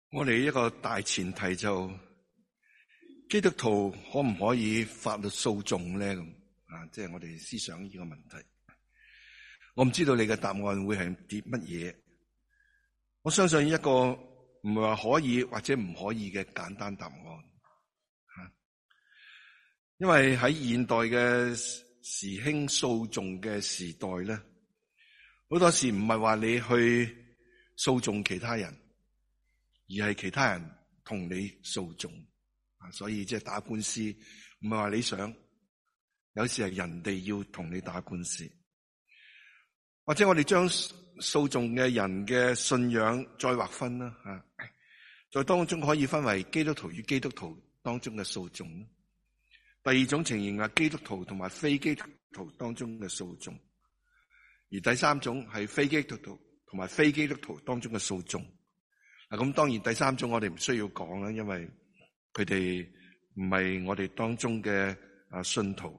我哋一個大前提就基督徒可唔可以法律訴訟咧？即係我哋思想呢個問題。我唔知道你嘅答案會係啲乜嘢。我相信一個唔係話可以或者唔可以嘅簡單答案。因為喺現代嘅時興訴訟嘅時代咧，好多時唔係話你去訴訟其他人，而係其他人同你訴訟。所以即係打官司，唔係話你想，有時係人哋要同你打官司。或者我哋將訴訟嘅人嘅信仰再劃分啦，在當中可以分為基督徒與基督徒當中嘅訴訟。第二種情形係基督徒同埋非基督徒當中嘅訴訟，而第三種係非基督徒同埋非基督徒當中嘅訴訟。咁當然第三種我哋唔需要講啦，因為佢哋唔係我哋當中嘅信徒。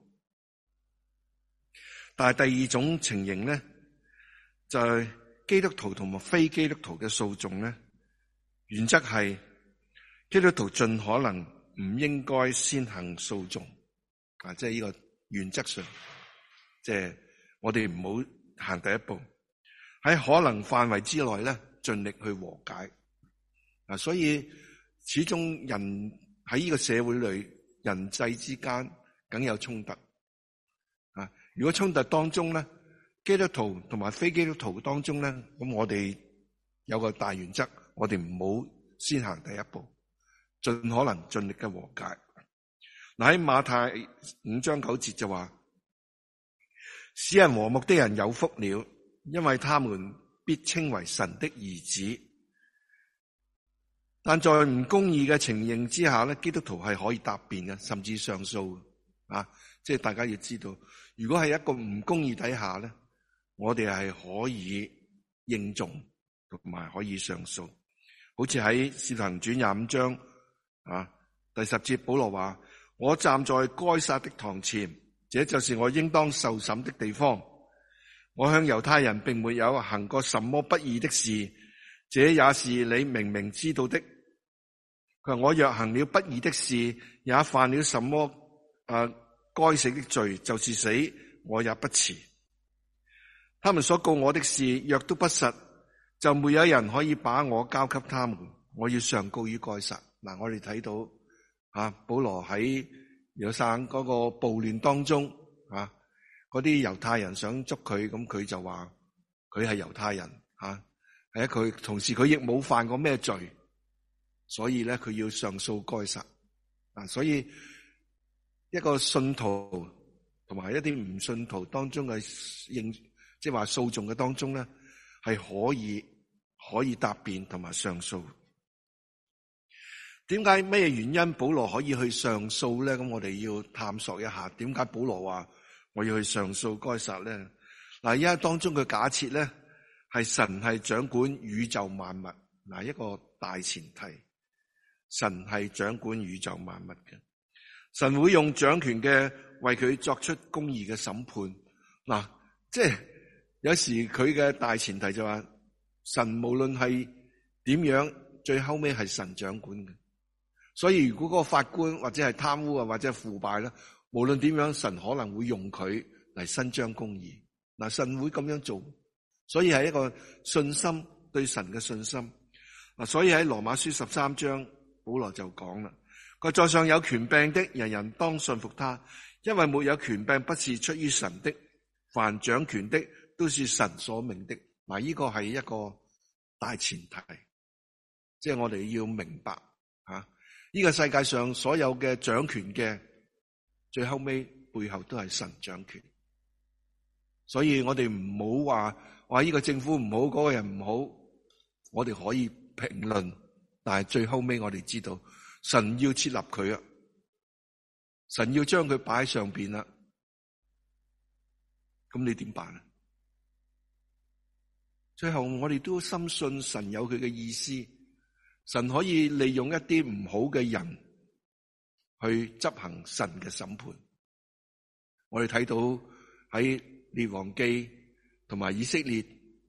但係第二種情形咧，就係基督徒同埋非基督徒嘅訴訟咧，原則係基督徒盡可能唔應該先行訴訟。即係呢個原則上，即係我哋唔好行第一步，喺可能範圍之內咧，盡力去和解。所以始終人喺呢個社會裏，人際之間梗有衝突。如果衝突當中咧，基督徒同埋非基督徒當中咧，咁我哋有個大原則，我哋唔好先行第一步，盡可能盡力嘅和解。喺馬太5章9節就話，使人和睦的人有福了，因為他們必稱為神的兒子。但在唔公義嘅情形之下咧，基督徒係可以答辯嘅，甚至上訴。即係大家要知道，如果係一個唔公義底下咧，我哋係可以認訟同埋可以上訴。好似喺使徒行傳25章第10節，保羅話，我站在該撒的堂前，這就是我應當受審的地方。我向猶太人並沒有行過什麼不義的事，這也是你明明知道的。佢話，我若行了不義的事，也犯了什麼該死的罪，就是死，我也不辭。他們所告我的事若都不實，就沒有人可以把我交給他們。我要上告於該撒。我哋睇到保羅喺耶路撒冷嗰個暴亂當中，嗰啲猶太人想捉佢，咁佢就話佢係猶太人，係佢同時佢亦冇犯過咩罪，所以咧佢要上訴該撒。所以一個信徒同埋一啲唔信徒當中嘅即係話訴訟嘅當中咧，係可以答辯同埋上訴。點解咩原因保羅可以去上訴咧？咁我哋要探索一下，點解保羅話我要去上訴該撒咧？因為當中嘅假設咧，係神係掌管宇宙萬物。一個大前提，神係掌管宇宙萬物嘅，神會用掌權嘅為佢作出公義嘅審判。即係有時佢嘅大前提就話，神無論係點樣，最後尾係神掌管嘅。所以如果嗰個法官或者係貪污或者係腐敗咧，無論點樣，神可能會用佢嚟伸張公義。神會咁樣做，所以係一個信心，對神嘅信心。所以喺羅馬書13章，保羅就講啦，佢在上有權柄的，人人當信服他，因為沒有權柄不是出於神的，凡掌權的都是神所命的。呢個係一個大前提，即係我哋要明白呢個世界上所有嘅掌權嘅，最後尾背後都係神掌權。所以我哋唔好話呢個政府唔好，嗰個人唔好，我哋可以評論，但係最後尾我哋知道神要設立佢啊，神要將佢擺喺上邊啦，咁你點辦啊？最後我哋都深信神有佢嘅意思，神可以利用一啲唔好嘅人去執行神嘅審判。我哋睇到喺列王記同埋以色列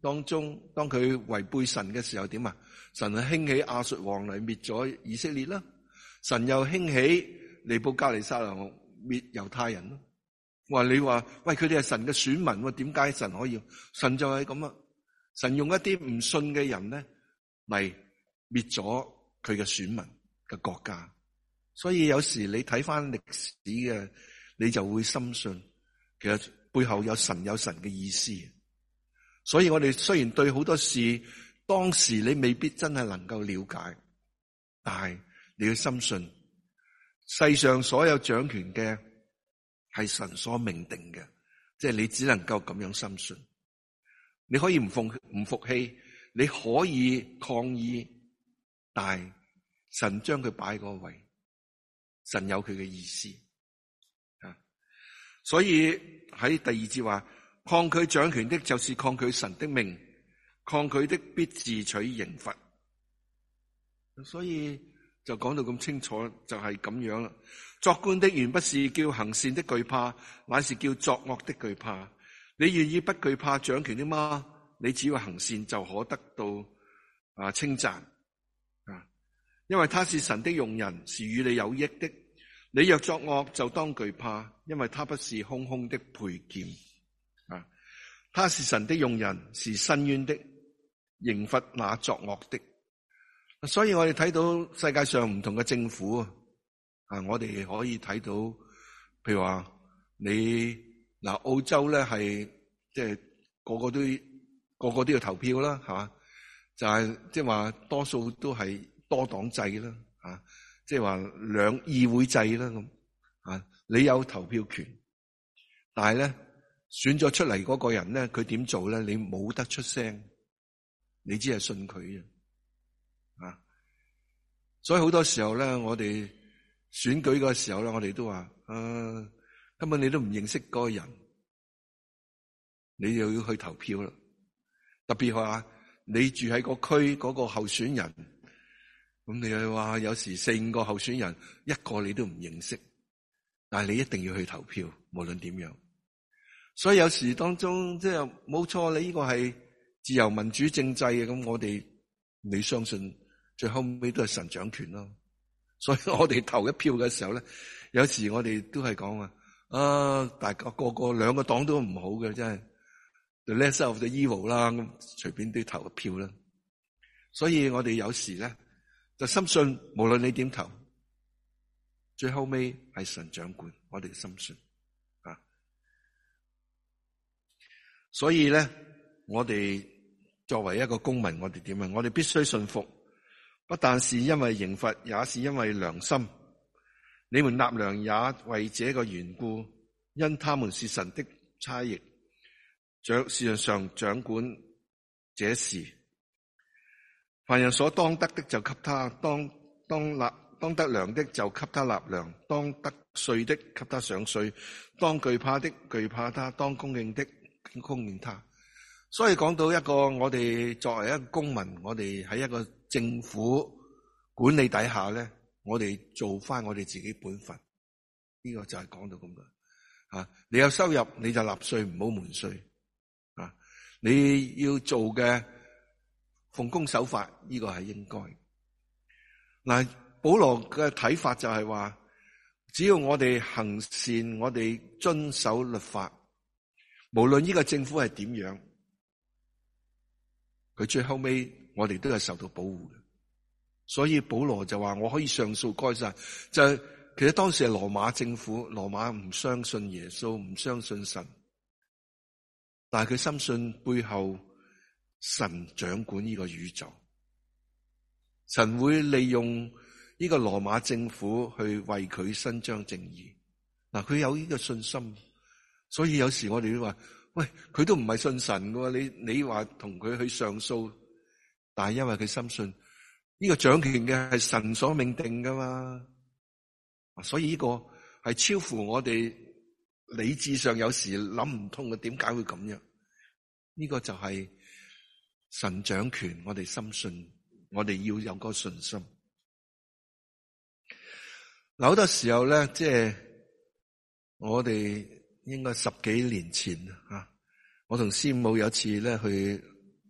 當中，當佢違背神嘅時候點啊？神係興起亞述王嚟滅咗以色列啦，神又興起尼布甲尼撒王滅猶太人咯。你話喂，佢哋係神嘅選民，點解神可以？神就係咁啊！神用一啲唔信嘅人咧嚟滅咗佢嘅選民嘅國家。所以有時你睇翻歷史嘅，你就會深信，其實背後有神嘅意思。所以我哋雖然對好多事當時你未必真係能夠了解，但係你要深信，世上所有掌權嘅係神所命定嘅，即係你只能夠咁樣深信。你可以唔服氣，你可以抗議，但係神將佢擺嗰個位，神有佢嘅意思啊。所以喺第二節話，抗拒掌權的，就是抗拒神的命；抗拒的，必自取刑罰。所以就講到咁清楚，就係咁樣啦。作官的原不是叫行善的懼怕，乃是叫作惡的懼怕。你願意不懼怕掌權的嗎？你只要行善就可得到稱讚啊！因為他是神的用人，是與你有益的。你若作惡，就當懼怕，因為他不是空空的佩劍啊！他是神的用人，是伸冤的，刑罰那作惡的。所以我哋睇到世界上唔同嘅政府啊，我哋可以睇到，譬如話你澳洲咧係即係個個都要投票啦，係嘛？就係即係話多數都係多黨制啦，啊，即係話兩議會制啦咁啊。你有投票權，但係咧選咗出嚟嗰個人咧，佢點做咧？你冇得出聲，你只係信佢啊。所以好多時候咧，我哋選舉嘅時候咧，我哋都話根本你都唔認識嗰個人，你又要去投票啦。特別話你住喺個區嗰個候選人，咁你又話有時4-5個候選人，一個你都唔認識，但係你一定要去投票，無論點樣。所以有時當中即係冇錯，你呢個係自由民主政制嘅，咁你相信最後尾都係神掌權咯。所以我哋投一票嘅時候咧，有時我哋都係講大家個兩個黨都唔好嘅，真係 the lesser of the evil 啦，咁隨便都投一票啦。所以我哋有時咧就深信，無論你點投，最後尾係神掌管，我哋深信啊。所以咧，我哋作為一個公民，我哋點啊？我哋必須信服，不但是因為刑罰，也是因為良心。你們納糧也為這個緣故，因他們是神的差役，事實上掌管這事。凡人所當得的就給他，當得糧的就給他納糧，當得稅的給他上稅，當懼怕的懼怕他，當供應的供應他。所以講到一個我哋作為一個公民，我哋喺一個政府管理底下咧，我哋做翻我哋自己本分，呢個就係講到咁多啊！你有收入你就納稅，唔好瞞稅啊！你要做嘅奉公守法，呢個係應該。嗱，保羅嘅睇法就係話，只要我哋行善，我哋遵守律法，無論呢個政府係點樣，佢最後尾我哋都係受到保護嘅。所以保羅就話我可以上訴該撒，就係其實當時係羅馬政府，羅馬唔相信耶穌，唔相信神，但係佢深信背後神掌管呢個宇宙，神會利用呢個羅馬政府去為佢伸張正義。嗱，佢有呢個信心，所以有時我哋都話，喂，佢都唔係信神嘅，你話同佢去上訴，但係因為佢深信呢個掌權嘅係神所命定噶嘛，所以呢個係超乎我哋理智上有時諗唔通嘅，點解會咁樣？呢個就係神掌權，我哋深信，我哋要有個信心。嗱，好多時候咧，即係我哋應該10幾年前啊，我同師母有次咧去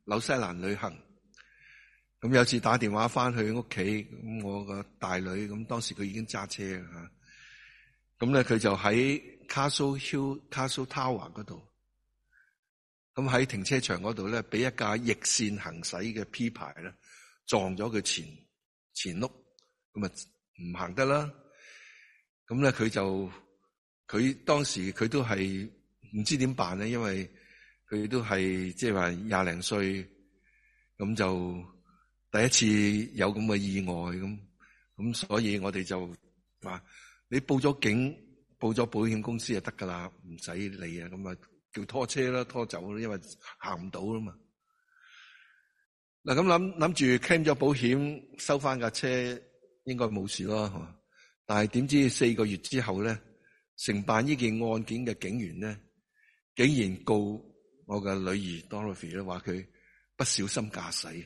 紐西蘭旅行。咁有次打電話翻去屋企，咁我個大女，咁當時佢已經揸車吓，咁咧佢就喺 Castle Tower 嗰度，咁喺停車場嗰度咧，俾一架逆線行駛嘅 P 牌咧撞咗佢前轆，咁啊唔行得啦。咁咧佢當時佢都係唔知點辦咧，因為佢都係即係話20零歲，咁就第一次有咁嘅意外咁所以我哋就話你報咗警，報咗保險公司就得噶啦，唔使理啊，咁啊叫拖車啦，拖走啦，因為行唔到啦嘛。嗱，咁諗住 claim 咗保險，收翻架車應該冇事咯，但係點知4個月之後咧，承辦呢件案件嘅警員咧，竟然告我嘅女兒 Dorothy 咧，話佢不小心駕駛。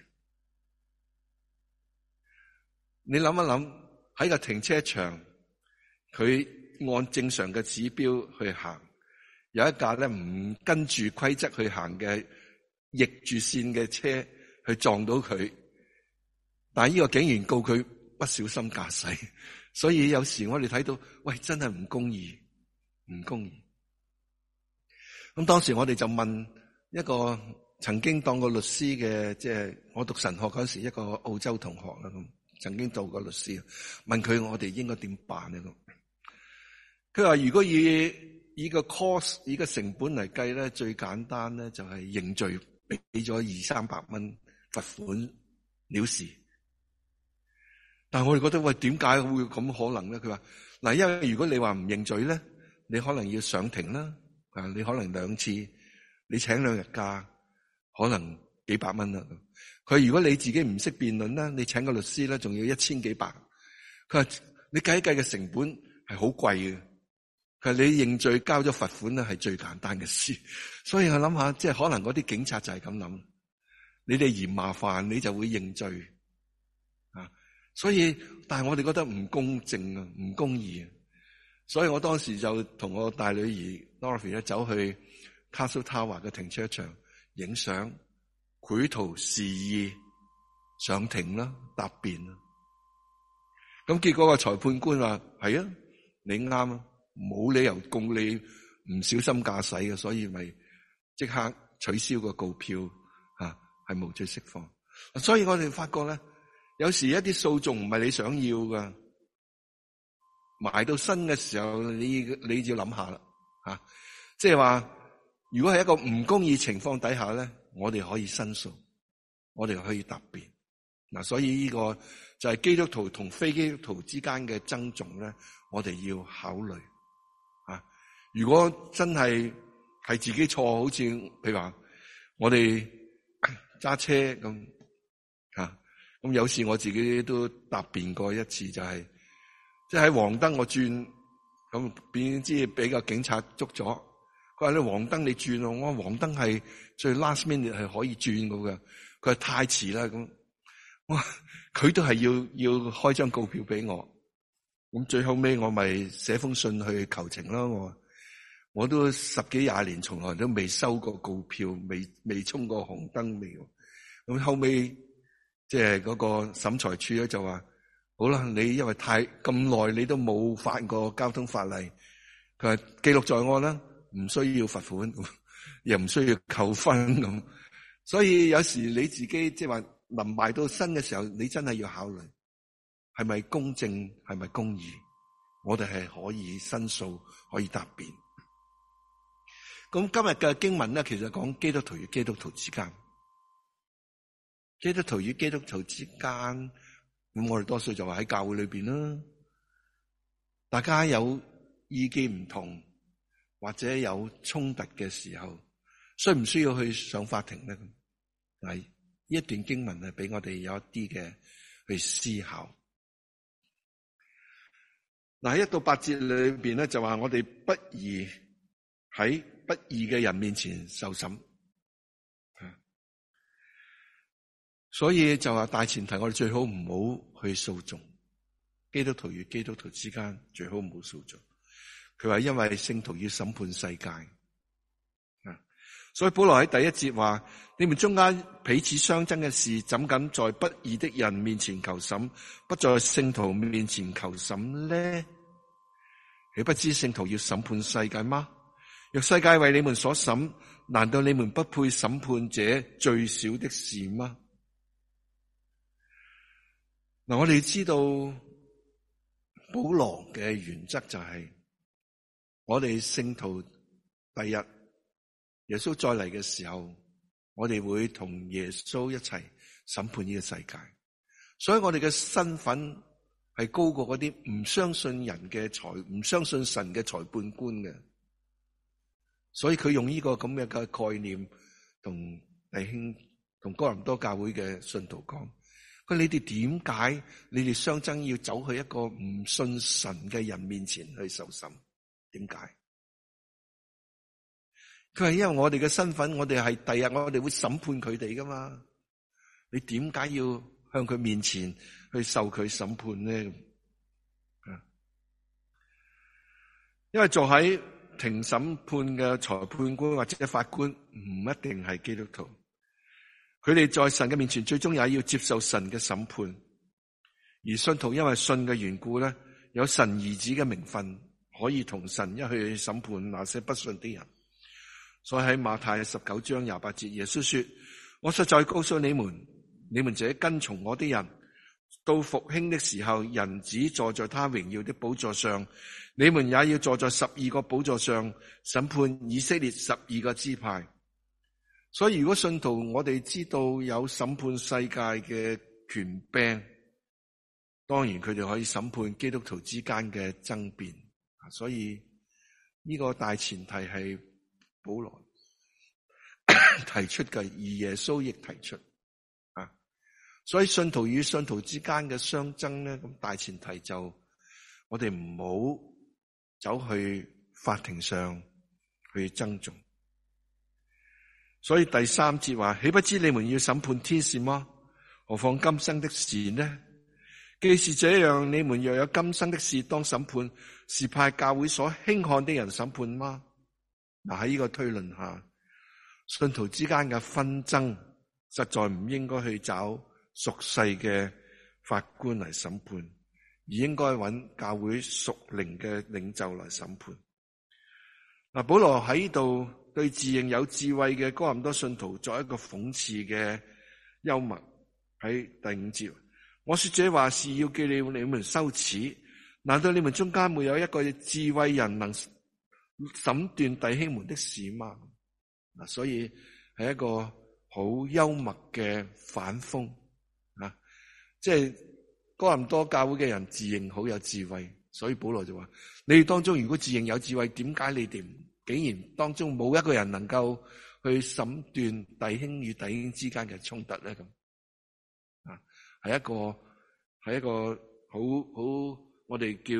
你諗一諗，喺個停車場，佢按正常嘅指標去行，有一架咧唔跟住規則去行嘅逆住線嘅車去撞到佢，但係呢個警員告佢不小心駕駛，所以有時我哋睇到，喂，真係唔公義，唔公義。咁當時我哋就問一個曾經當過律師嘅，即係我讀神學嗰時一個澳洲同學啦，咁曾經做過律師，問佢我哋應該點辦呢？佢話如果以個 cost 以個成本嚟計咧，最簡單咧就係認罪，俾咗200-300蚊罰款了事。但係我哋覺得，喂，點解會咁可能咧？佢話嗱，因為如果你話唔認罪咧，你可能要上庭啦，你可能2次，你請2日假，可能幾百蚊啦。佢如果你自己唔識辯論咧，你請個律師咧，仲要1000幾百。佢話你計一計嘅成本係好貴嘅。佢話你認罪交咗罰款咧係最簡單嘅事。所以我諗下，即係可能嗰啲警察就係咁諗，你哋嫌麻煩，你就會認罪啊。所以，但係我哋覺得唔公正啊，唔公義啊。所以我當時就同我大女兒 Dorothy 咧走去 Castle Tower 嘅停車場影相。繪圖示意上庭啦，答辯啦。咁結果個裁判官話：係啊，你啱啊，冇理由告你唔小心駕駛嘅，所以咪即刻取消個告票，係無罪釋放。所以我哋發覺咧，有時一啲訴訟唔係你想要噶，埋到身嘅時候，你要諗下啦，即係話如果係一個唔公義情況底下咧，我哋可以申訴，我哋可以答辯。所以呢個就係基督徒同非基督徒之間嘅爭訟咧，我哋要考慮。如果真係自己錯，好似譬如話我哋揸車咁，咁有時我自己都答辯過一次，就係即係喺黃燈我轉，咁點知俾個警察捉咗。佢話你黃燈你轉咯，我話黃燈係最 last minute 係可以轉嘅，佢話太遲啦咁，哇！佢都係要開張告票俾我，咁最後尾我咪寫封信去求情咯。我都10幾20年從來都未收過告票，未衝過紅燈未。咁後尾即係嗰個審裁處咧就話：好啦，你因為咁耐你都冇犯過交通法例，佢話記錄在案啦。唔需要罰款，又唔需要扣分咁，所以有時你自己即係話臨埋到身嘅時候，你真係要考慮係咪公正，係咪公義，我哋係可以申訴，可以答辯。咁今日嘅經文咧，其實講基督徒與基督徒之間，基督徒與基督徒之間，咁我哋多數就話喺教會裏邊啦，大家有意見唔同，或者有衝突嘅時候，需唔需要去上法庭咧？呢一段經文係俾我哋有一啲嘅去思考。喺1到8節裏邊咧，就話我哋不宜喺不義嘅人面前受審，所以就話大前提，我哋最好唔好去訴訟，基督徒與基督徒之間最好唔好訴訟。佢話因為聖徒要審判世界， 所以保羅喺第一節話：你們中間彼此相爭嘅事，怎敢在不義的人面前求審，不在聖徒面前求審呢？豈不知聖徒要審判世界嗎？若世界為你們所審，難道你們不配審判這最小的事嗎？嗱，我哋知道保羅嘅原則就係，我哋聖徒第日耶穌再嚟嘅時候，我哋會同耶穌一齊審判呢個世界。所以我哋嘅身份係高過嗰啲唔相信人嘅唔相信神嘅裁判官嘅。所以佢用呢個咁樣嘅概念同弟兄同哥林多教會嘅信徒講，佢你哋點解你哋相爭要走去一個唔信神嘅人面前去受審？點解？佢係因為我哋嘅身份，我哋係第日我哋會審判佢哋噶嘛？你點解要向佢面前去受佢審判呢？因為坐喺庭審判嘅裁判官或者法官唔一定係基督徒，佢哋在神嘅面前最終也要接受神嘅審判。而信徒因為信嘅緣故咧，有神兒子嘅名分，可以同神一去審判那些不信的人。所以喺馬太19章28節，耶穌說：我實在告訴你們，你們這跟從我的人，到復興的時候，人子坐在他榮耀的寶座上，你們也要坐在12個寶座上，審判以色列12個支派。所以如果信徒我哋知道有審判世界嘅權柄，當然佢哋可以審判基督徒之間嘅爭辯。所以呢個大前提係保羅提出嘅，而耶穌亦提出。所以信徒與信徒之間嘅相爭咧，咁大前提就我哋唔好走去法庭上去爭訟。所以第3節話：豈不知你們要審判天使嗎？何況今生的事呢？既是這樣，你們若有今生的事當審判，是派教會所輕看的人審判嗎？嗱，喺呢個推論下，信徒之間嘅紛爭實在唔應該去找屬世嘅法官嚟審判，而應該揾教會屬靈嘅領袖嚟審判。嗱，保羅喺呢度對自認有智慧嘅哥林多信徒作一個諷刺嘅幽默。喺第5節，我說這話是要叫你們羞恥，難道你們中間沒有一個智慧人能審斷弟兄們的事嗎？嗱，所以係一個好幽默嘅反諷。即係哥林多教會嘅人自認好有智慧，所以保羅就話：你哋當中如果自認有智慧，點解你哋竟然當中冇一個人能夠去審斷弟兄與弟兄之間嘅衝突咧？咁係一個好我哋叫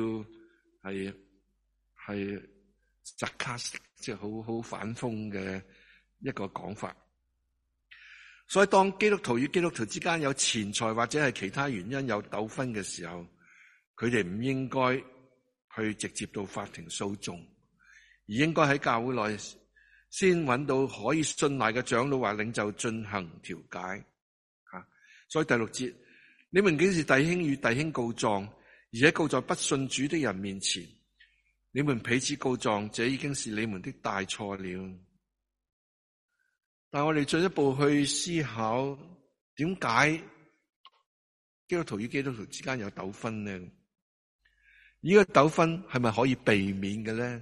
係 sarcastic， 即係好反諷嘅一個講法。所以當基督徒與基督徒之間有錢財或者係其他原因有糾紛嘅時候，佢哋唔應該去直接到法庭訴訟，而應該喺教會內先揾到可以信賴嘅長老或領袖進行調解。所以第6節，你們竟是弟兄與弟兄告狀，而且告在不信主的人面前，你們彼此告狀，這已經是你們的大錯了。但我哋進一步去思考，點解基督徒與基督徒之間有糾紛呢？呢個糾紛係咪可以避免嘅咧？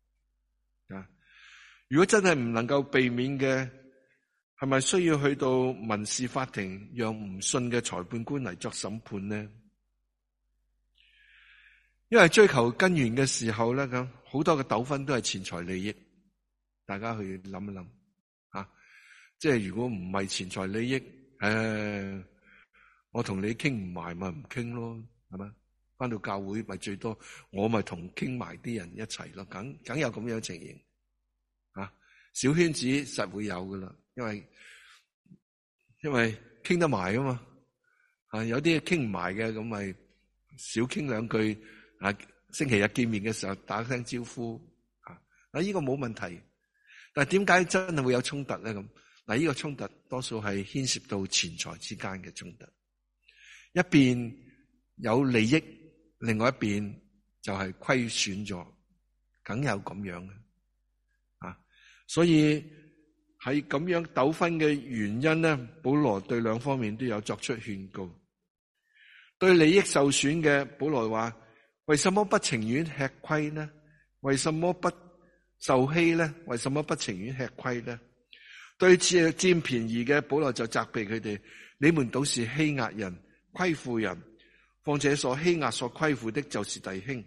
如果真係唔能夠避免嘅，係咪需要去到民事法庭，讓唔信嘅裁判官嚟作審判呢？因為追求根源嘅時候咧，咁好多嘅糾紛都係錢財利益，大家去諗一諗。即係如果唔係錢財利益，我同你傾唔埋咪唔傾咯，係咪？翻到教會咪最多，我咪同傾埋啲人一齊咯，梗有咁樣情形。小圈子實會有噶啦，因為傾得埋啊嘛。有啲傾唔埋嘅，咁咪少傾兩句。星期日見面嘅時候打聲招呼。呢個冇問題。 但係點解真係會有衝突咧？咁嗱，呢個衝突多數係牽涉到錢財之間嘅衝突，一邊有利益，另外一邊就係虧損咗，梗有咁樣嘅啊。所以喺咁樣糾紛嘅原因咧，保羅對兩方面都有作出勸告。對利益受損嘅，保羅話：為什麼不情願吃虧呢？為什麼不受欺呢？為什麼不情願吃虧呢？對佔便宜嘅，保羅就責備佢哋：你們倒是欺壓人、虧負人，況且所欺壓、所虧負的，就是弟兄。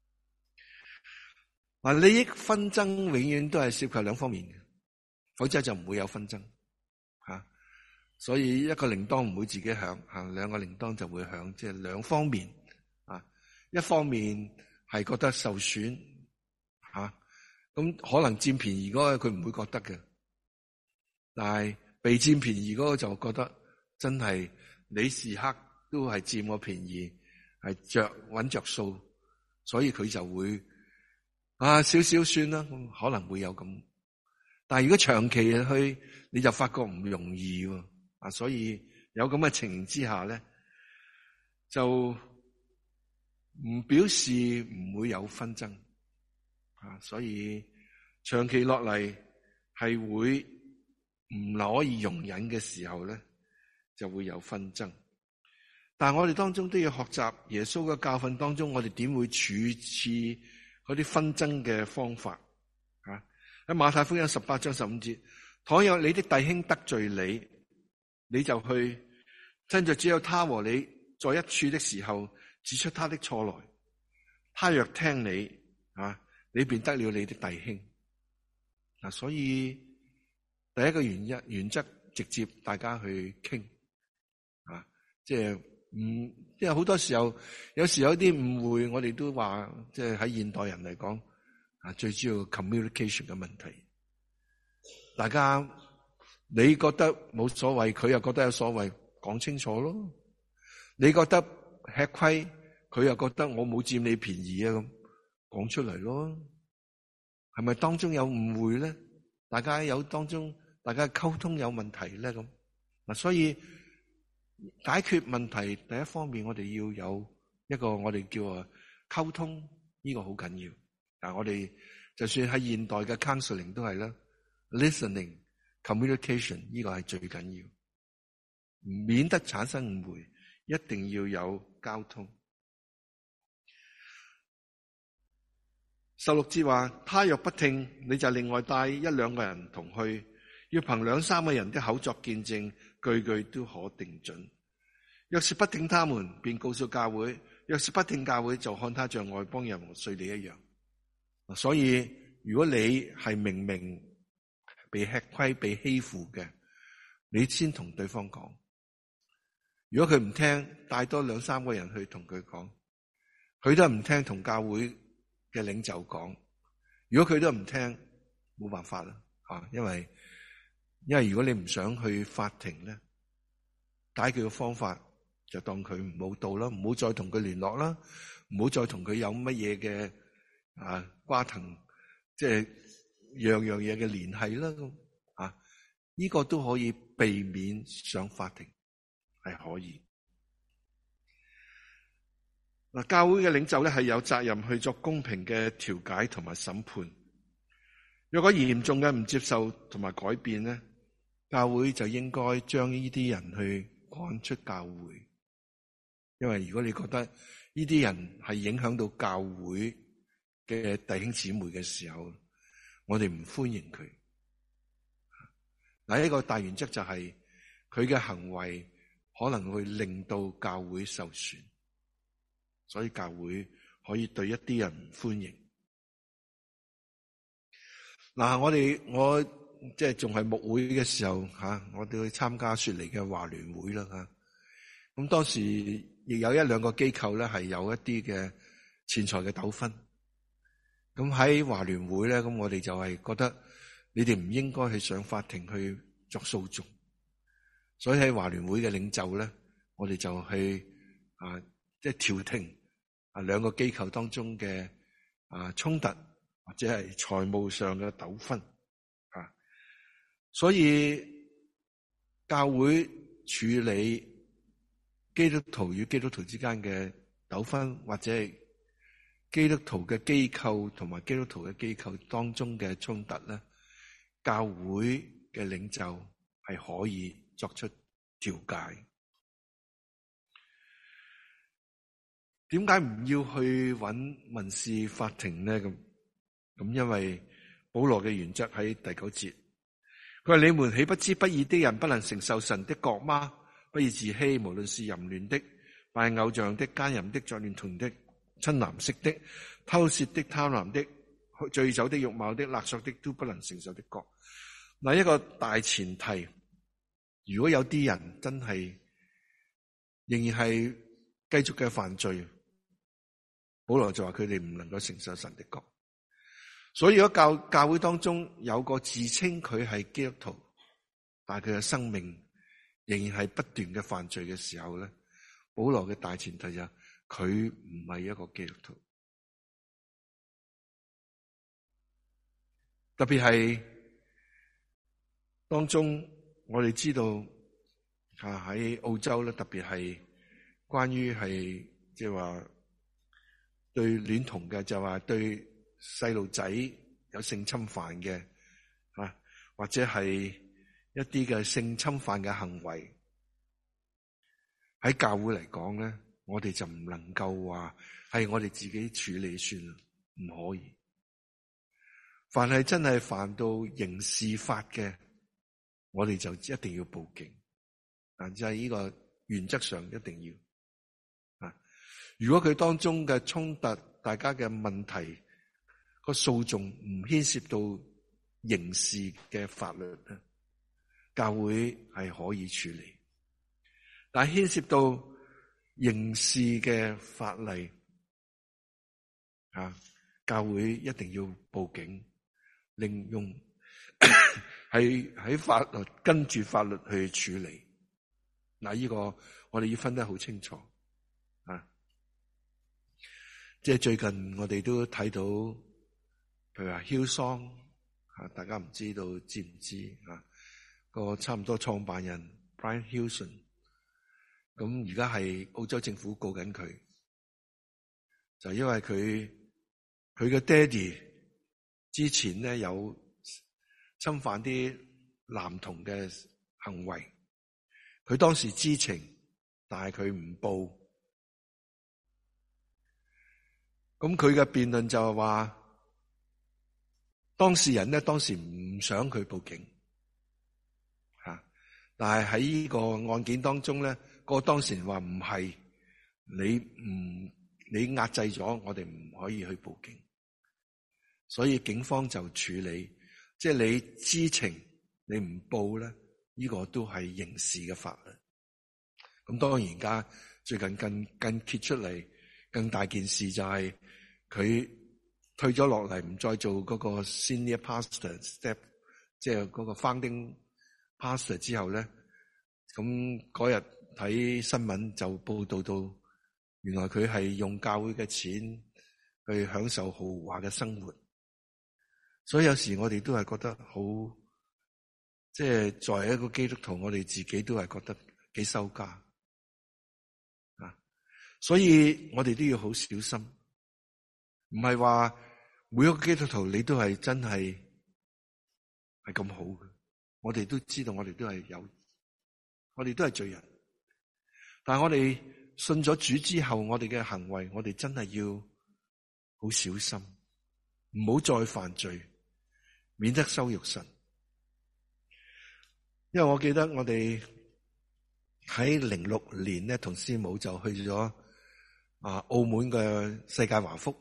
嗱，利益紛爭永遠都係涉及兩方面嘅，否則就唔會有紛爭吓。所以一個鈴鐺唔會自己響吓，兩個鈴鐺就會響，即係兩方面啊。一方面係覺得受損吓，咁可能佔便宜嗰個佢唔會覺得嘅，但係被佔便宜嗰個就覺得真係你時刻都係佔我便宜，係揾着數，所以佢就會少少算啦，可能會有咁。但係如果長期去，你就發覺唔容易喎。所以有咁嘅情形之下咧，就唔表示唔會有紛爭所以長期落嚟係會唔可以容忍嘅時候咧，就會有紛爭。但係我哋當中都要學習耶穌嘅教訓當中，我哋點會處置嗰啲紛爭嘅方法喺馬太福音18章15節，倘若你的弟兄得罪你，你就去，趁着只有他和你在一處的時候，指出他的錯來。他若聽你，你便得了你的弟兄。所以第一個原則，直接大家去傾。即係因為好多時候，有時有啲誤會，我哋都話，即係喺現代人嚟講，最主要 communication 嘅問題。大家你覺得冇所謂，佢又覺得有所謂，講清楚咯。你覺得吃虧，佢又覺得我冇佔你便宜咁，講出嚟咯。係咪當中有誤會咧？大家溝通有問題咧咁。所以解決問題第一方面，我哋要有一個我哋叫溝通，呢個好緊要。我哋就算喺現代嘅 counseling 都係啦 ，listening。communication 呢個係最緊要，免得產生誤會，一定要有交通。16節話：他若不聽，你就另外帶一兩個人同去，要憑兩三個人的口作見證，句句都可定準。若是不聽他們，便告訴教會；若是不聽教會，就看他像外邦人和稅吏一樣。所以如果你係明明被吃虧、被欺負嘅，你先同對方講。如果佢唔聽，帶多兩三個人去同佢講。佢都唔聽，同教會嘅領袖講。如果佢都唔聽，冇辦法啦，因為如果你唔想去法庭咧，解決嘅方法就當佢唔好到啦，唔好再同佢聯絡啦，唔好再同佢有乜嘢嘅瓜藤，即係樣樣嘢嘅聯繫啦。呢個都可以避免上法庭，係可以。教會嘅領袖咧係有責任去作公平嘅調解同埋審判。若果嚴重嘅唔接受同埋改變咧，教會就應該將呢啲人去趕出教會。因為如果你覺得呢啲人係影響到教會嘅弟兄姊妹嘅時候，我哋唔歡迎佢。一個大原則就係佢嘅行為可能會令到教會受損，所以教會可以對一啲人唔歡迎。我即係仲係牧會嘅時候我哋去參加雪梨嘅華聯會啦。咁當時亦有一兩個機構咧係有一啲嘅錢財嘅糾紛。咁喺華聯會咧，咁我哋就係覺得你哋唔應該去上法庭去作訴訟，所以喺華聯會嘅領袖咧，我哋就去即係調停兩個機構當中嘅衝突或者係財務上嘅糾紛所以教會處理基督徒與基督徒之間嘅糾紛，或者係基督徒嘅機構同埋基督徒嘅機構當中嘅衝突咧，教會嘅領袖係可以作出調解。點解唔要去揾民事法庭呢？咁因為保羅嘅原則喺第9節，佢話：你們豈不知不義的人不能承受神的國嗎？不要自欺，無論是淫亂的、拜偶像的、奸淫的、作孌童的、親男色的、偷竊的、貪婪的、醉酒的、辱罵的、勒索的，都不能承受的國。嗱，一個大前提，如果有啲人真係仍然係繼續嘅犯罪，保羅就話佢哋唔能夠承受神的國。所以如果教會當中有個自稱佢係基督徒，但係佢嘅生命仍然係不斷嘅犯罪嘅時候咧，保羅嘅大前提就係佢唔係一個基督徒。特別係當中我哋知道喺澳洲咧，特別係關於係即係話對戀童嘅，就話對細路仔有性侵犯嘅，或者係一啲嘅性侵犯嘅行為，喺教會嚟講咧，我哋就唔能夠話係我哋自己處理算啦，唔可以。凡係真係犯到刑事法嘅，我哋就一定要報警。就係呢個原則上一定要。如果佢當中嘅衝突，大家嘅問題，個訴訟唔牽涉到刑事嘅法律咧，教會係可以處理。但係牽涉到刑事嘅法例，教會一定要報警，另用喺法律跟住法律去處理。呢個我哋要分得好清楚。即係最近我哋都睇到，譬如話 Hillsong，大家唔知道知唔知個差唔多創辦人 Brian Hilson， 咁而家係澳洲政府告緊佢，就因為佢嘅爹哋之前咧有侵犯啲男童嘅行為，佢當時知情，但係佢唔報。咁佢嘅辯論就係話，當事人咧當時唔想佢報警，但係喺呢個案件當中咧，個當事人話唔係，你壓制咗，我哋唔可以去報警，所以警方就處理，即係你知情你唔報咧，呢個都係刑事嘅法律。咁當然而家最近更揭出嚟更大件事就係佢退咗落嚟，唔再做嗰個 senior pastor step， 即係嗰個 founding pastor 之後咧，咁嗰日睇新聞就報道到，原來佢係用教會嘅錢去享受豪華嘅生活。所以有時我哋都係覺得好，即係作為一個基督徒，我哋自己都係覺得幾羞家。所以我哋都要好小心，唔係話每一個基督徒你都係真係咁好嘅。我哋都知道，我哋都係罪人。但係我哋信咗主之後，我哋嘅行為，我哋真係要好小心，唔好再犯罪，免得羞辱神。因為我記得我哋喺06年咧，同師母就去咗澳門嘅世界華福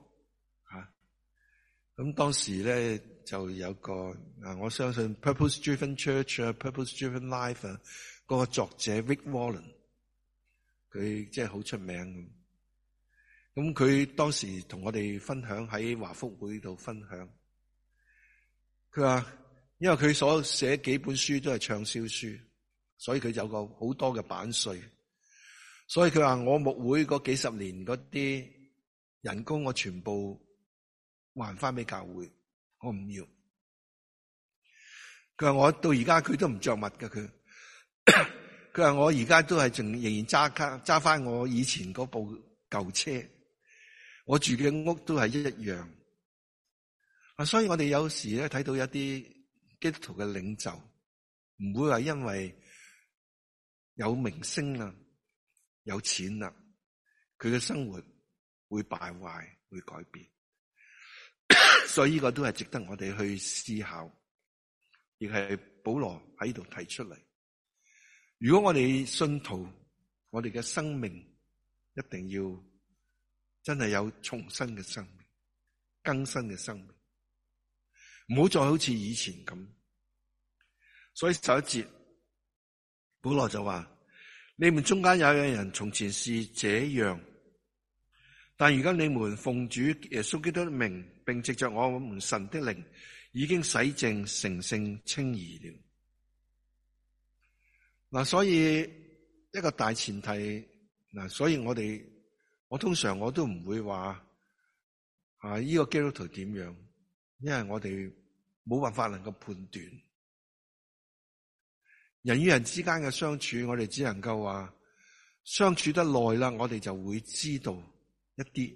咁當時咧就有個我相信 Purpose Driven Church、Purpose Driven Life 嗰個作者 Rick Warren， 佢即係好出名咁佢當時同我哋分享，喺華福會度分享，佢話因為佢所寫幾本書都係暢銷書，所以佢有個好多嘅版稅。所以佢話我牧會嗰幾十年嗰啲人工我全部還翻俾教會，我唔要。 佢話我到而家佢都唔着襪嘅佢話我而家都係仍然揸翻我以前嗰部舊車，我住嘅屋都係一樣。所以我哋有時咧睇到一啲基督徒嘅領袖，唔會話因為有名聲啦、有錢啦，佢嘅生活會敗壞、會改變。所以呢個都係值得我哋去思考，亦係保羅喺度提出嚟。如果我哋信徒，我哋嘅生命一定要真係有重生嘅生命、更新嘅生命。唔好再好似以前咁，所以11節保羅就話：你們中間有人從前是這樣，但如今你們奉主耶穌基督的名，並藉着我們神的靈，已經洗淨、成聖、稱義了。嗱，所以一個大前提嗱，所以我通常我都唔會話呢個基督徒點樣。因為我哋冇辦法能夠判斷人與人之間嘅相處，我哋只能夠話相處得耐啦，我哋就會知道一啲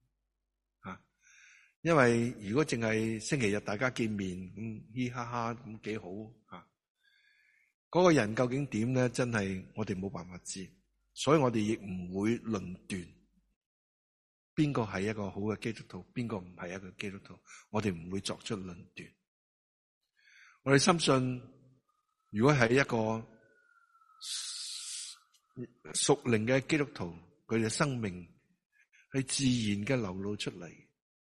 因為如果淨係星期日大家見面嘻哈哈咁幾好嗰個人究竟點咧？真係我哋冇辦法知，所以我哋亦唔會論斷邊個係一個好嘅基督徒，邊個唔係一個基督徒，我哋唔會作出論斷。我哋深信，如果係一個屬靈嘅基督徒，佢哋嘅生命係自然嘅流露出嚟。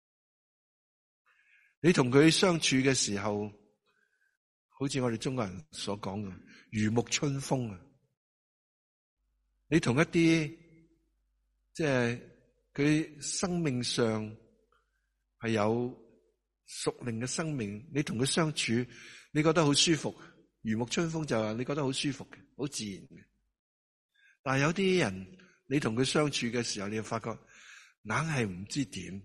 你同佢相處嘅時候，好似我哋中國人所講嘅如沐春風啊！你同一啲即係佢生命上係有屬靈嘅生命，你同佢相處，你覺得好舒服，如沐春風就係你覺得好舒服嘅，好自然嘅。但係有啲人，你同佢相處嘅時候，你就發覺硬係唔知點。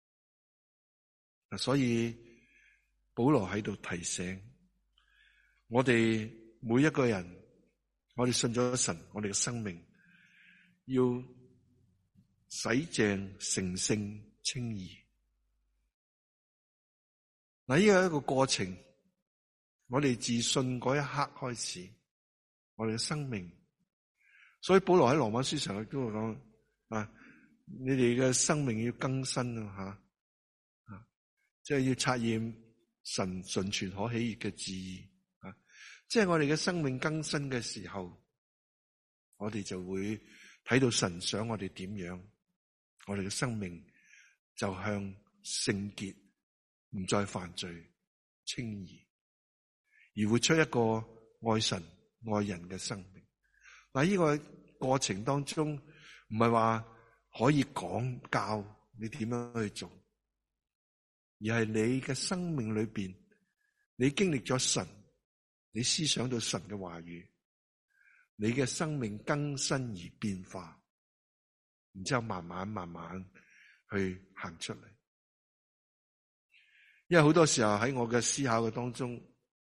所以保羅喺度提醒我哋每一個人，我哋信咗神，我哋嘅生命要洗淨、成聖、稱義。嗱，呢個係一個過程。我哋自信嗰一刻開始，我哋嘅生命。所以保羅喺羅馬書上亦都會講你哋嘅生命要更新即係要察驗神純全可喜悅嘅旨意。即係我哋嘅生命更新嘅時候，我哋就會睇到神想我哋點樣，我哋嘅生命就向聖潔，唔再犯罪，稱義，而活出一個愛神愛人嘅生命。嗱，呢個過程當中唔係話可以講教你點樣去做，而係你嘅生命裏邊，你經歷咗神，你思想到神嘅話語，你嘅生命更新而變化，然之後慢慢去行出嚟。因為好多時候喺我嘅思考嘅當中，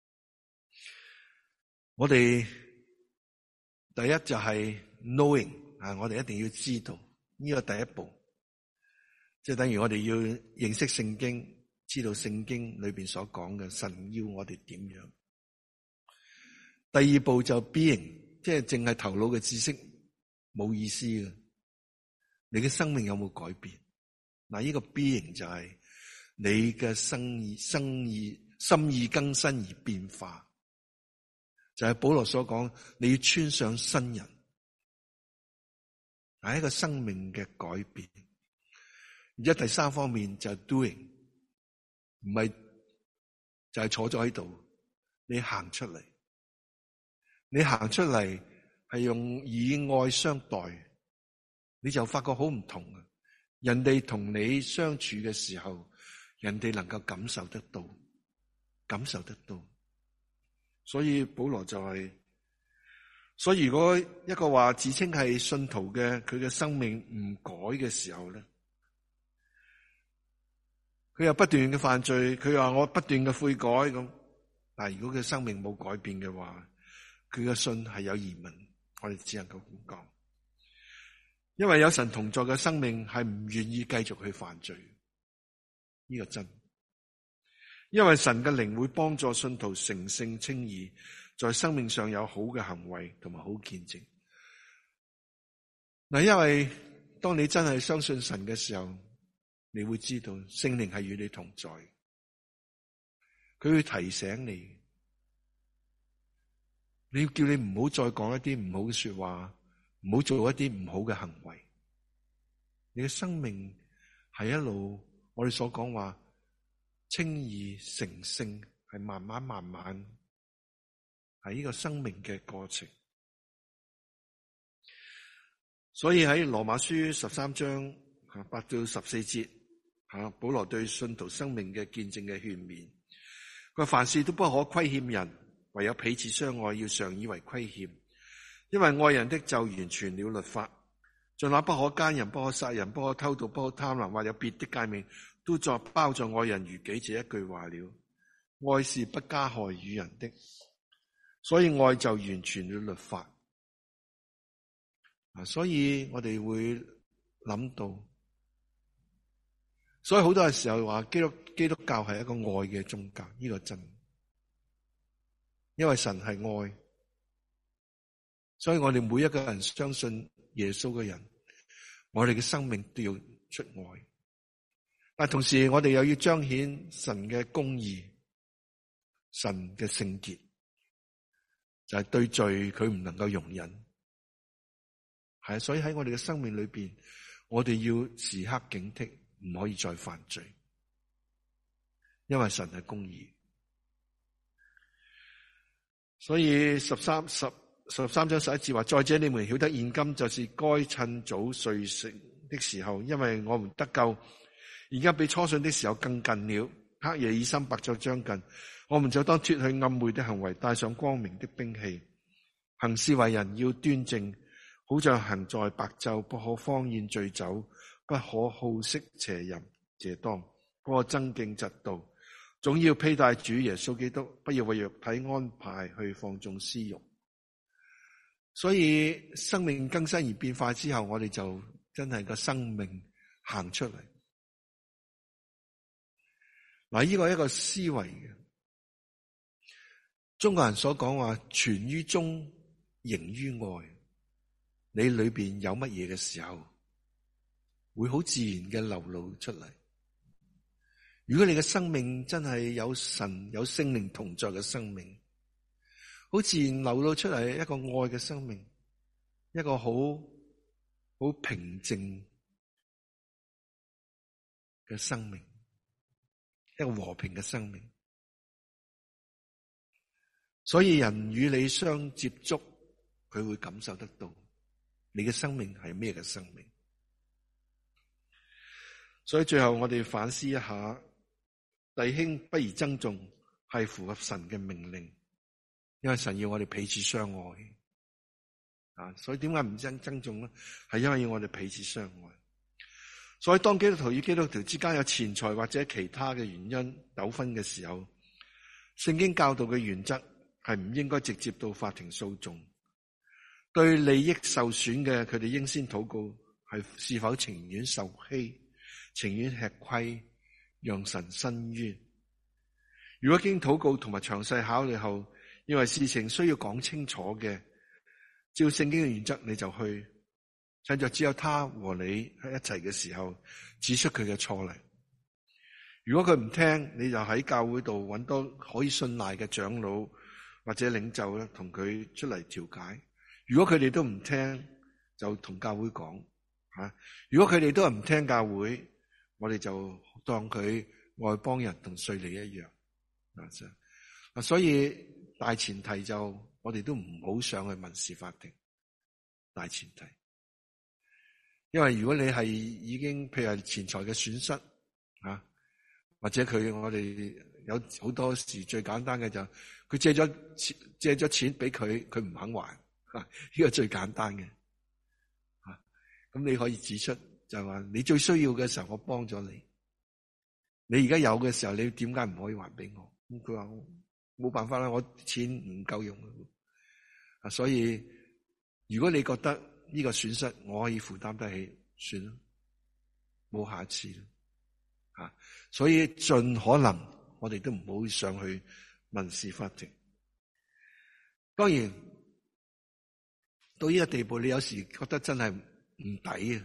我哋第一就係 knowing 我哋一定要知道呢個第一步，即係等於我哋要認識聖經，知道聖經裏邊所講嘅神要我哋點樣。第二步就 being， 即係淨係頭腦嘅知識冇意思嘅，你嘅生命有冇改變？嗱，呢個 being 就係你嘅心意更新而變化，就係保羅所講，你要穿上新人，係一個生命嘅改變。而家第三方面就係 doing， 唔係就係坐咗喺度，你行出嚟，你行出嚟係用以愛相待，你就發覺好唔同啊！人哋同你相處嘅時候，人哋能夠感受得到。所以保羅就係，所以如果一個話自稱係信徒嘅，佢嘅生命唔改嘅時候咧，佢又不斷嘅犯罪，佢話我不斷嘅悔改咁， 但係如果佢生命冇改變嘅話，佢嘅信係有疑問，我哋只能夠咁講。因為有神同在嘅生命係唔願意繼續去犯罪，呢個真。因為神嘅靈會幫助信徒成聖稱義，在生命上有好嘅行為同埋好見證。嗱，因為當你真係相信神嘅時候，你會知道聖靈係與你同在，佢會提醒你，你要叫你唔好再講一啲唔好嘅說話，唔好做一啲唔好嘅行為。你嘅生命係一路我哋所講話稱義成聖，係慢慢係呢個生命嘅過程。所以喺羅馬書13章8到14節，保羅對信徒生命嘅見證嘅勸勉，佢話凡事都不可虧欠人，唯有彼此相愛，要常以為虧欠。因為愛人的就完全了律法，在那不可姦淫、不可殺人、不可偷盜、不可貪婪，或有別的誡命，都包在愛人如己這一句話了。愛是不加害於人的，所以愛就完全了律法。所以我哋會諗到，所以好多嘅時候話基督教係一個愛嘅宗教，呢個真。因為神係愛，所以我哋每一個人相信耶穌嘅人，我哋嘅生命都要出愛。但同時我哋又要彰顯神嘅公義，神嘅聖潔，就係對罪佢唔能夠容忍。係，所以喺我哋嘅生命裏邊，我哋要時刻警惕，唔可以再犯罪，因為神係公義。所以13章11節話：再者你們曉得現今就是該趁早睡醒的時候，因為我們得救而家比初信的時候更近了。黑夜已深，白晝將近，我們就當脫去暗昧的行為，帶上光明的兵器，行事為人要端正，好像行在白晝，不可荒宴醉酒，不可好色邪淫邪當，不可爭競嫉妒，總要披戴主耶穌基督，不要為肉體安排去放縱私欲。所以生命更新而變化之後，我哋就真係個生命行出嚟。嗱，呢個係一個思維嘅。中國人所講話存於中，形於外。你裏邊有乜嘢嘅時候，會好自然嘅流露出嚟。如果你嘅生命真係有神有聖靈同在嘅生命，好自然流露出嚟一個愛嘅生命，一個好平靜嘅生命，一個和平嘅生命。所以人與你相接觸，佢會感受得到你嘅生命係咩嘅生命。所以最後我哋反思一下，弟兄不宜爭訟，係符合神嘅命令，因為神要我哋彼此相愛。所以點解唔爭訟呢？係因為要我哋彼此相愛。所以當基督徒與基督徒之間有錢財或者其他嘅原因糾紛嘅時候，聖經教導嘅原則係唔應該直接到法庭訴訟。對利益受損嘅，佢哋應先禱告，是否情願受欺，情願吃虧，讓神伸冤。如果經禱告同埋詳細考慮後，認為事情需要講清楚嘅，照聖經嘅原則，你就去趁着只有他和你喺一齊嘅時候，指出佢嘅錯嚟。如果佢唔聽，你就喺教會度揾多可以信賴嘅長老或者領袖咧，同佢出嚟調解。如果佢哋都唔聽，就同教會講吓。如果佢哋都係唔聽教會，我哋就當佢外邦人同稅吏一樣。所以大前提就我哋都唔好上去民事法庭。大前提，因為如果你係已經譬如係錢財嘅損失啊，或者我哋有好多時最簡單嘅就佢借咗錢俾佢唔肯還。呢個最簡單嘅，咁你可以指出就係話你最需要嘅時候我幫咗你，你而家有嘅時候你點解唔可以還俾我？咁佢話冇辦法啦，我錢唔夠用啊，所以如果你覺得呢個損失我可以負擔得起，算啦，冇下次啦，所以盡可能我哋都唔好上去民事法庭。當然到呢個地步，你有時覺得真係唔抵啊！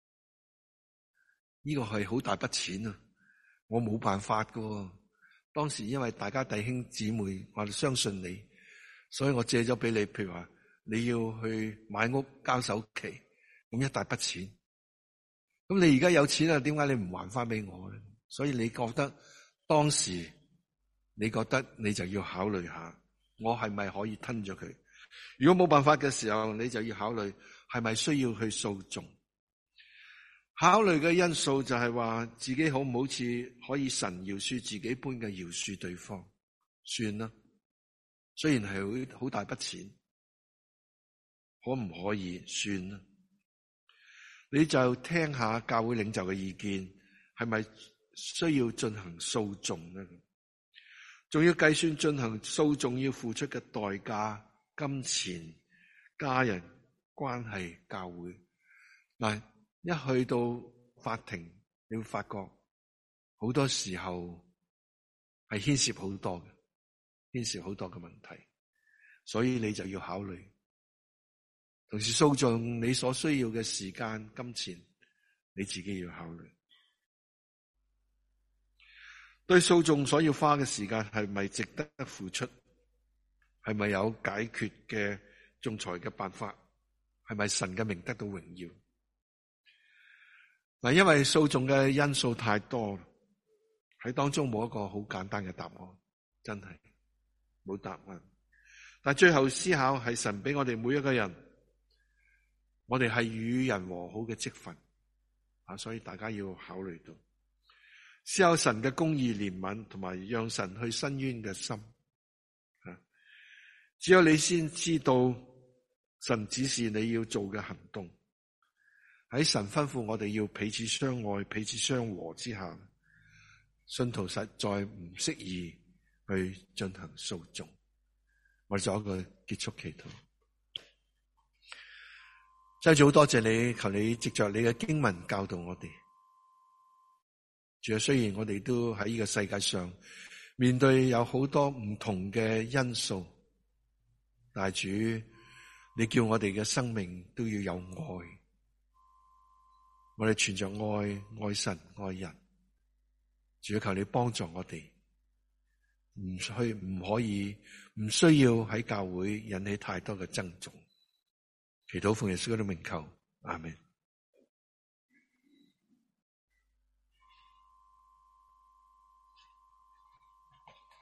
呢個係好大筆錢啊，我冇辦法噶。當時因為大家弟兄姊妹，我哋相信你，所以我借咗俾你。譬如話你要去買屋交首期，咁一大筆錢。咁你而家有錢啦，點解你唔還翻俾我咧？所以你覺得當時你覺得你就要考慮下，我係咪可以吞咗佢？如果冇辦法嘅時候，你就要考慮係咪需要去訴訟。考慮嘅因素就係話自己好唔好似可以神饒恕自己般嘅饒恕對方，算啦。雖然係好大筆錢，可唔可以算啦？你就聽下教會領袖嘅意見，係咪需要進行訴訟呢？仲要計算進行訴訟要付出嘅代價、金錢、家人關係、教會。嗱，一去到法庭，你會發覺好多時候係牽涉好多嘅問題，所以你就要考慮。同時訴訟你所需要嘅時間、金錢，你自己要考慮。對訴訟所要花嘅時間係咪值得付出？係咪有解決嘅仲裁嘅辦法？係咪神嘅名得到榮耀？嗱，因為訴訟嘅因素太多，喺當中冇一個好簡單嘅答案，真係冇答案。但最後思考係神俾我哋每一個人，我哋係與人和好嘅職分啊，所以大家要考慮到思考神嘅公義憐憫，同埋讓神去伸冤嘅心啊。只有你先知道神指示你要做嘅行動。喺神吩咐我哋要彼此相愛、彼此相和之下，信徒實在唔適宜去進行訴訟。我哋做一個結束祈禱。真係好多謝你，求你藉着你嘅經文教導我哋。主啊，雖然我哋都喺呢個世界上面對有好多唔同嘅因素，但係主，你叫我哋嘅生命都要有愛。我哋存着愛，愛神，愛人。主，求你幫助我哋，唔需要喺教會引起太多嘅爭訟。祈禱奉耶穌的名求，阿們。